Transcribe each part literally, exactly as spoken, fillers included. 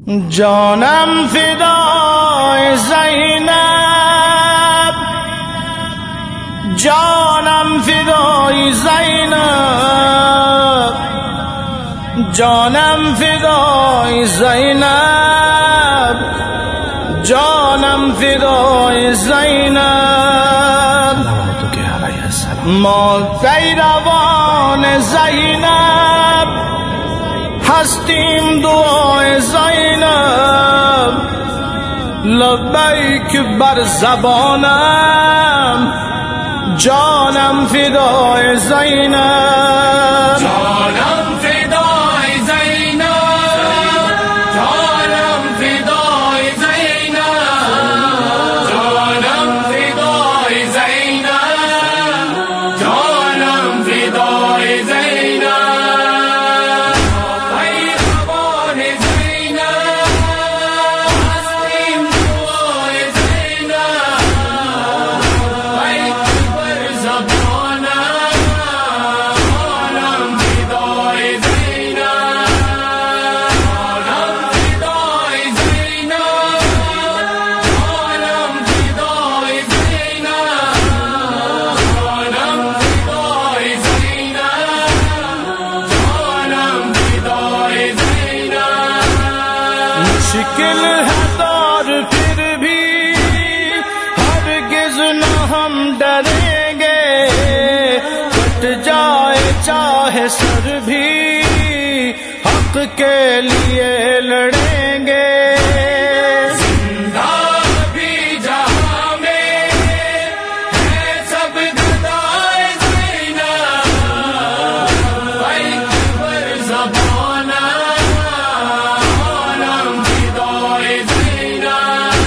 جانم فدای زینب، جانم فدای زینب، جانم فدای زینب، جانم فدای زینب. ما پیروان زینب هستیم، دعای زینب لبیک بر زبانم، جانم فدای زینب. جانم فدای زینب، جانم فدای زینب، جانم فدای زینب، جانم فدای زینب. پیروان زینب هستیم، دعای زینب بیک بر زبانم، جانم فدای زینب، جانم فدای زینب، جانم فدای زینب، جانم فدای زینب، جانم فدای زینب. مشکل ہے دور پھر بھی ہرگز نہ ہم ڈریں گے، کٹ جائے چاہے سر بھی حق کے لیے لڑیں گے. زندہ بھی جہاں میں ہے سب گدائے زینب بیک بر زبانم، جانم فدای زینب.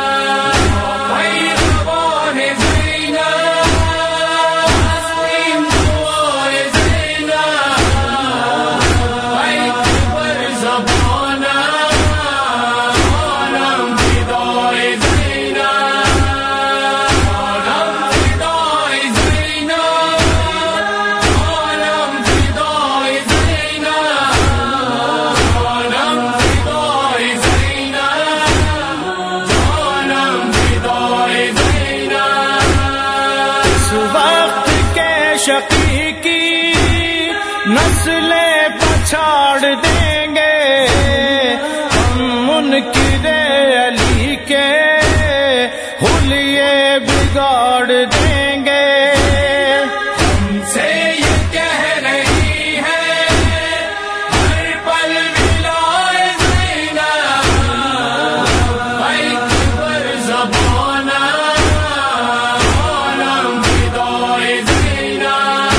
پیروان زینب هستیم، دعای زینب بیک بر زبانم، جانم فدای زینب، جانم فدای زینب، جانم فدای زینب، جانم فدای زینب، جانم فدای زینب. اس وقت کے شقی کی نسلیں پچھاڑ دیں گے، ہم منکر علی کے حلیے بگاڑ دیں گے. ہم سے یہ کہہ رہی ہے ہر پل ولائے زینب بیک بر زبانم، جانم فدای زینب.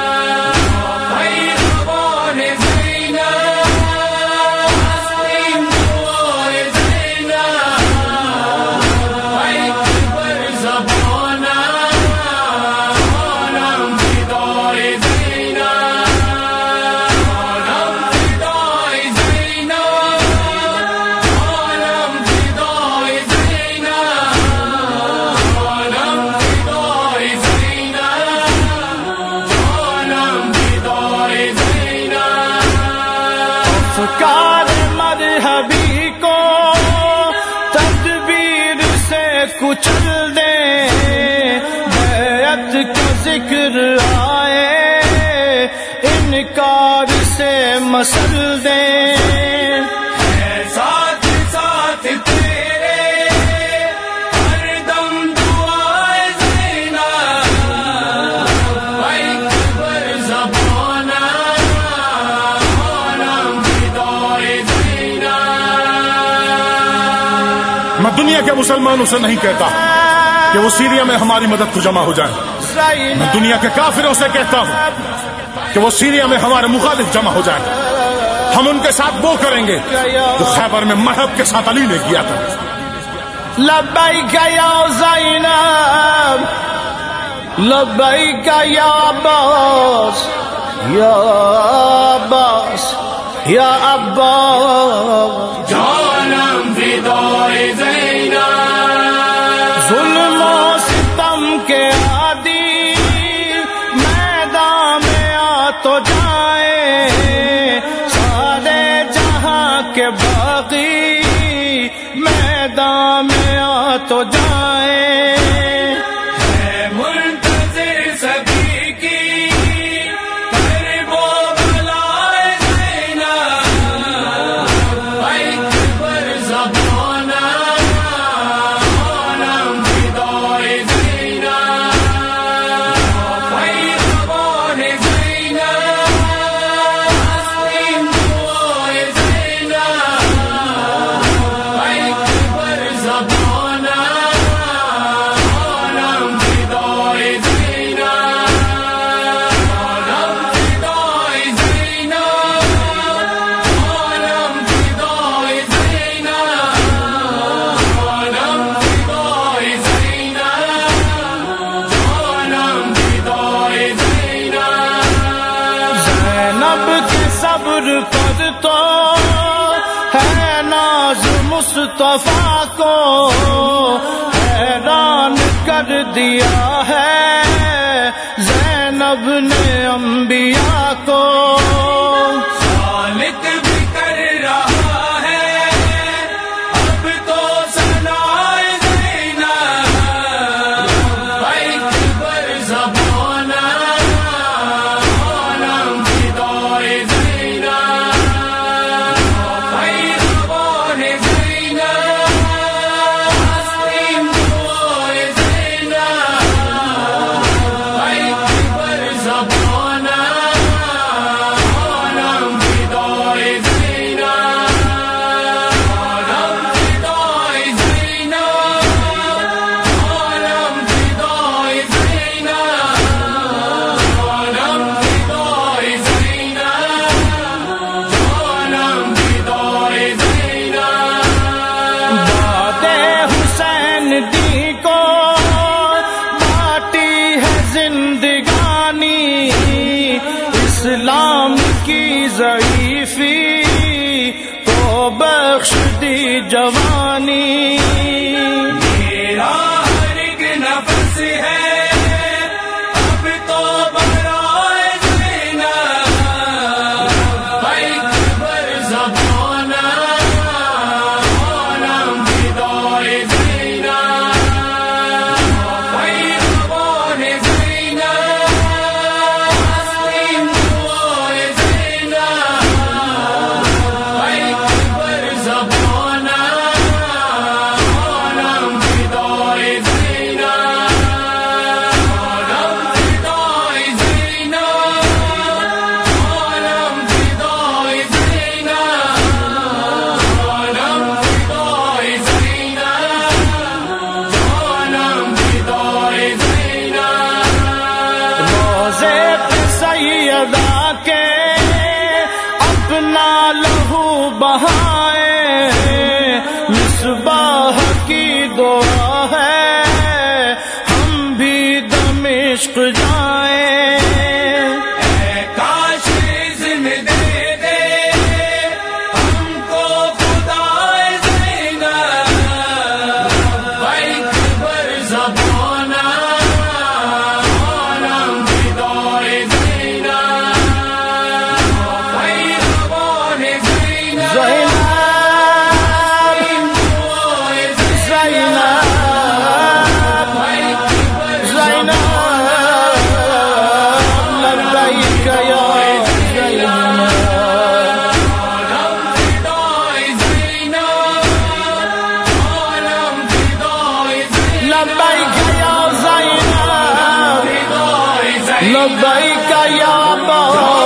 پیروان زینب هستیم، دعای زینب بیک بر زبانم، جانم فدای زینب، جانم فدای زینب، جانم فدای زینب، جانم فدای زینب، جانم فدای زینب. افکار مذہبی کو تدبیر سے کچل دیں، بیعت کا ذکر آئے انکار سے مسل دیں. ہے ساتھ ساتھ تیرے ہر دم دعائے زینب بیک بر زبانم، جانم فدای زینب. میں دنیا کے مسلمانوں سے نہیں کہتا کہ وہ سیریا میں ہماری مدد کو جمع ہو جائیں، میں دنیا کے کافروں سے کہتا ہوں کہ وہ سیریا میں ہمارے مخالف جمع ہو جائیں. ہم ان کے ساتھ وہ کریں گے جو خیبر میں مرحب کے ساتھ علی نے کیا تھا. لبیک یا زینب، لبیک یا عباس، یا عباس، یا عباس. جانم فدای زینب. ظلم و ستم کے عادی میدان میں آ تو جائیں، سارے جہاں کے باقی محمد تو ہے ناز مصطفیٰ کو حیران کر دیا ہے زینب نے انبیاء کو خالق بھی کر رہا ہے اب تو ثنائے زینب بیت پر زبان عالم فدائے زینب خیروان زینب حسین دعائے زینب بیت پر زبان عالم فدائے زینب عالم فدائے زینب عالم فدائے زینب عالم فدائے زینب عالم فدائے زینب باد حسین دی کو باٹی ہے زندگانی اسلام کی ضعیفی کو بخش دی جوانی میرا ہر ایک نفس ہے اب تو برائے زینب بیت پر زبان عالم فدائے زینب خیروان زینب حسین دعائے زینب بیت پر زبان عالم فدائے زینب عالم فدائے زینب عالم فدائے زینب عالم فدائے زینب عالم فدائے زینب روزے پہ سیدہ کے اپنا لہو بہائے مصباح کی دعا ہے ہم بھی دمشق جائیں اے کاش اذن دے دے ہم کو خدائے زینب بیت پر زبان عالم فدائے زینب خیروان زینب زینب حسین دعائے زینب زینب بیت پر زینب لبیک یا زینب عالم فدائے زینب عالم فدائے زینب لبیک یا زینب فدائے زینب لبیک یا عباس